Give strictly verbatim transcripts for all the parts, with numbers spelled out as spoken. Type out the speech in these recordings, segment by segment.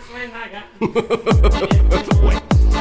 свой наган. Ой.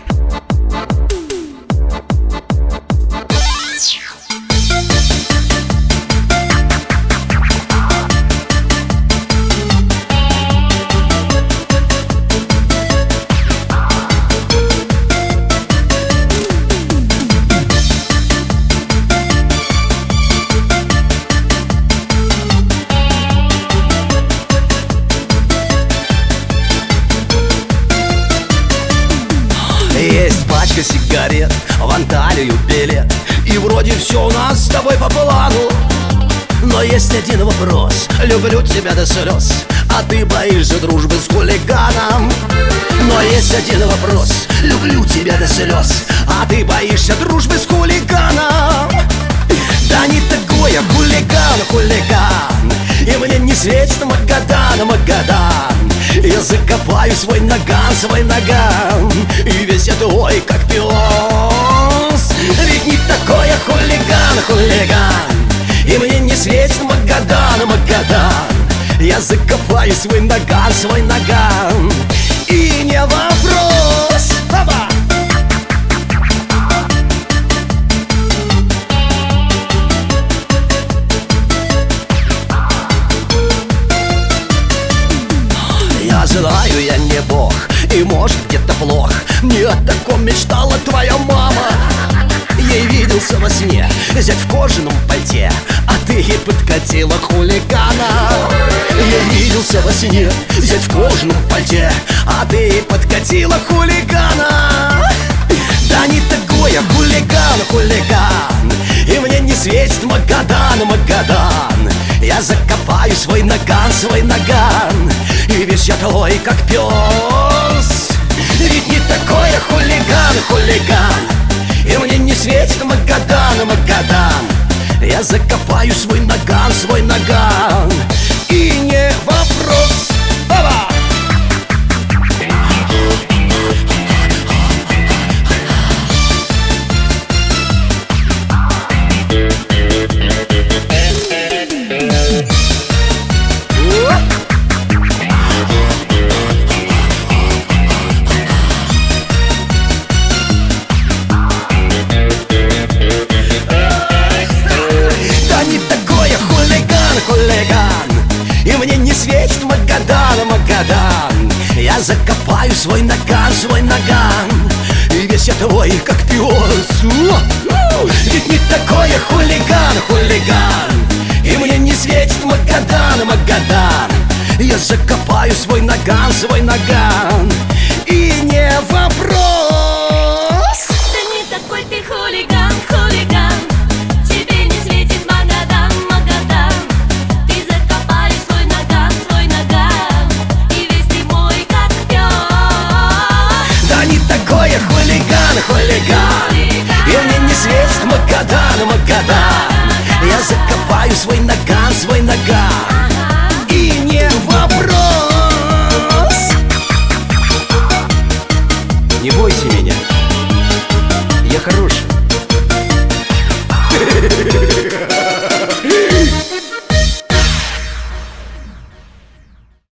Есть пачка сигарет, в Анталию билет, и вроде все у нас с тобой по плану. Но есть один вопрос: люблю тебя до слез, а ты боишься дружбы с хулиганом. Но есть один вопрос: люблю тебя до слез, а ты боишься дружбы с хулиганом. Да не такой я хулиган, хулиган, и мне не светит Магадан, Магадан. Я закопаю свой наган, свой наган, и весь я твой, как пес. Ведь не такой я хулиган, хулиган, и мне не светит Магадан, Магадан. Я закопаю свой наган, свой наган, и не вопрос. Опа! Я знаю, я не бог, и может где-то плох. Не о таком мечтала твоя мама. Ей виделся во сне зять в кожаном пальте, а ты ей подкатила хулигана. Ей виделся во сне зять в кожаном пальте, а ты ей подкатила хулигана. Да не такой я хулиган, хулиган, и мне не светит Магадан, Магадан. Я закопаю свой наган, свой наган, и весь я твой, как пес. Ведь не такой я хулиган, хулиган, и мне не светит Магадан, Магадан. Я закопаю свой наган, свой наган, и не вопрос. Опа! Хулиган, и мне не светит Магадан, Магадан. Я закопаю свой наган, свой наган, и весь я твой, как пес. Ведь не такой я хулиган, хулиган, и мне не светит Магадан, Магадан. Я закопаю свой наган, свой наган, и не вопрос. Да не такой ты хулиган, хулиган, тебе не светит Магадан, Магадан. Ты закопаешь свой наган, свой наган, и весь ты мой, как пес. Да не такой я хулиган, хулиган, и мне не светит Магадан, Магадан. Я закопаю свой наган, свой наган, и не вопрос. Не бойся меня, я хороший.